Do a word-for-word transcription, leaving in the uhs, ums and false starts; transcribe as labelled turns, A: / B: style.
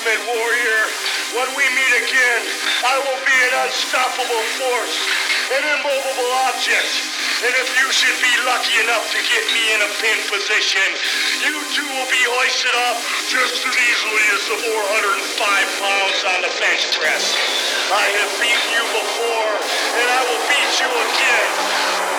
A: ultimate warrior. When we meet again, I will be an unstoppable force, an immovable object. And if you should be lucky enough to get me in a pin position, you too will be hoisted up just as easily as the four hundred five pounds on the bench press. I have beaten you before, and I will beat you again.